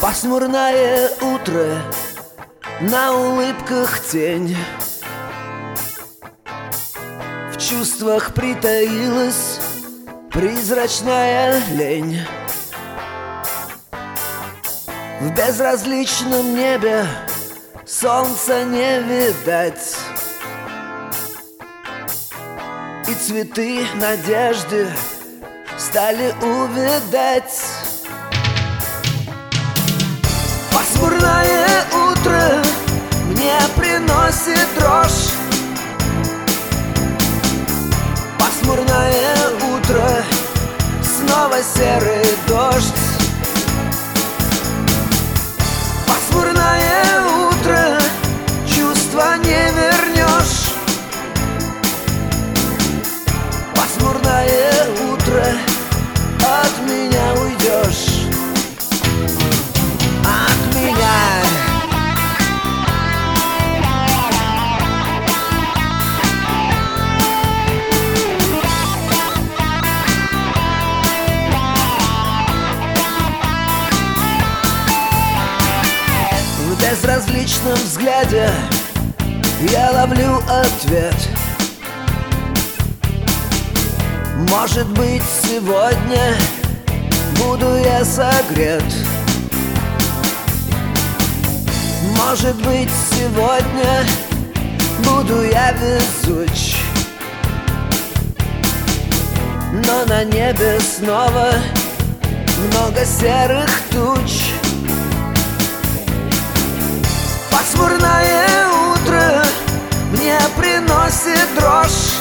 Пасмурное утро, на улыбках тень, в чувствах притаилась призрачная лень. В безразличном небе солнца не видать, и цветы надежды стали увядать. Пасмурное утро мне приносит дрожь. Пасмурное утро, снова серый дождь. Пасмурное утро, чувства не вернешь. Пасмурное утро, от меня уйдешь. От меня. В безразличном взгляде я ловлю ответ. Может быть, сегодня буду я согрет. Может быть, сегодня буду я везуч. Но на небе снова много серых туч. Пасмурное утро мне приносит дрожь.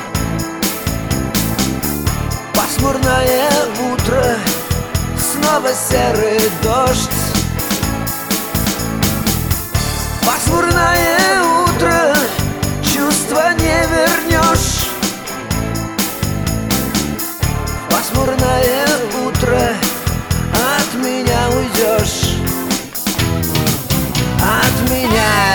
Пасмурное утро, снова серый дождь. Пасмурное утро, чувства не вернешь. Пасмурное утро, от меня уйдешь. От меня.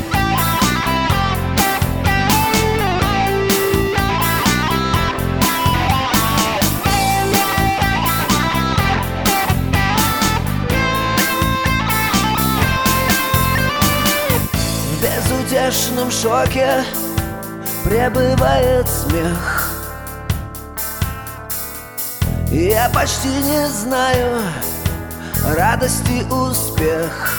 В безутешном шоке пребывает смех. Я почти не знаю радости, успех.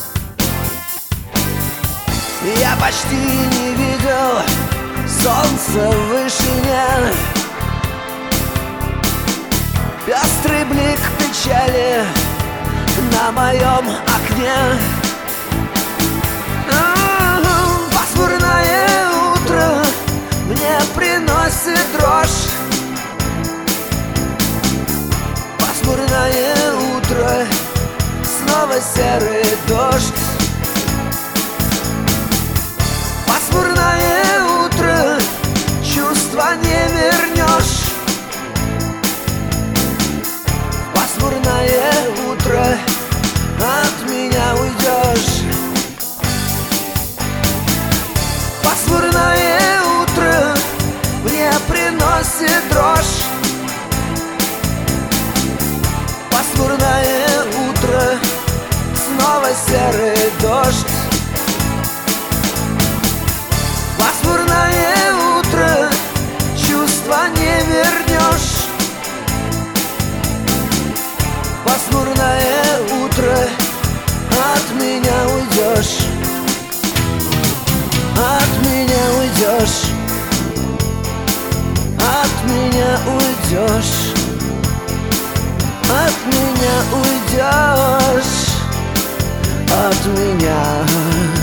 Я почти не видел солнца в вышине. Пестрый блик печали на моем окне. Пасмурное утро мне приносит дрожь. Пасмурное утро, снова серый дождь. Пасмурное утро, чувства не вернешь. Пасмурное утро, от меня уйдешь. Пасмурное утро мне приносит дрожь. Пасмурное утро, снова серый дождь. Пасмурное утро, чувства не вернешь. Пасмурное утро, от меня уйдешь. От меня уйдешь. От меня уйдешь. От меня уйдешь. От меня.